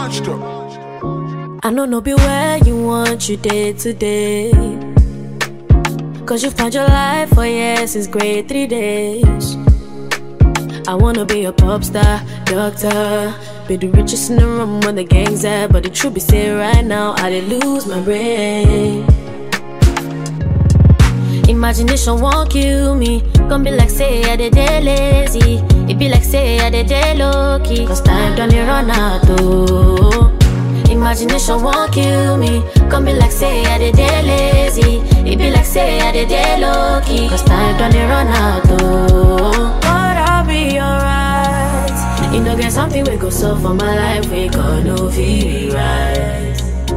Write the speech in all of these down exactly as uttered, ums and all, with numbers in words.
Monster. I know no be where you want you day to day. Cause you found your life, oh yeah, since grade three days. I wanna be a pop star, doctor, be the richest in the room when the gang's at. But the truth be said right now, I did lose my brain. Imagination won't kill me. Gon' be like say I did day lazy. It be like say I did day low key. Cause time done it run out though. Imagination won't kill me. Gon' be like say I did day lazy. It be like say I did day low key. Cause time done it run out though. But I'll be alright. You know get something we go so for my life. We got no feel right.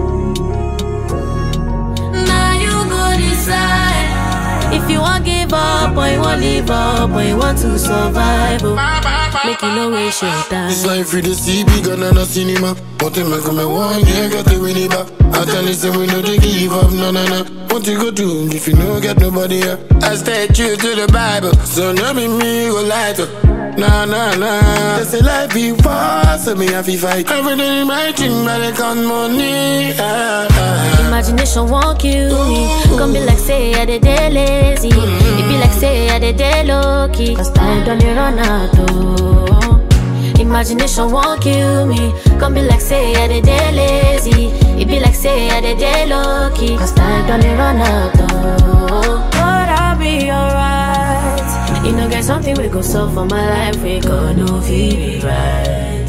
Now you go decide if you want give up or you want live up or you want to survive. Oh, make you no waste your time. This life with the C B gun and a cinema. What you make me one year get the winning back. I tell you say we know they give up, no no no. What you go do if you no get nobody here? I stay true to the Bible, so no be me go lie to. Nah nah nah. They say life be fast, so me have to fight. Every day in my dream, but I count money. Ah, ah. Imagination won't kill me. Gon' be like say I did day lazy. It be like say I did day low key. Cause time done it run out though. Imagination won't kill me. Gon' be like say I did day lazy. It be like say I did day low key. Cause time done it run out though. But I'll be alright. You know get something we go so for my life. We got no feel right.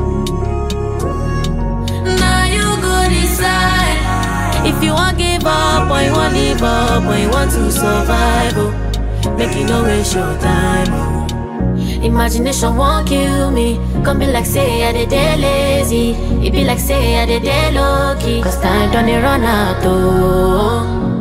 Now you go decide if you want give up or you want live up or you want to survive. Oh, make you no waste your time. Oh. Imagination won't kill me. Gon' be like say I did day lazy. It be like say I did day low key. Cause time done it run out though.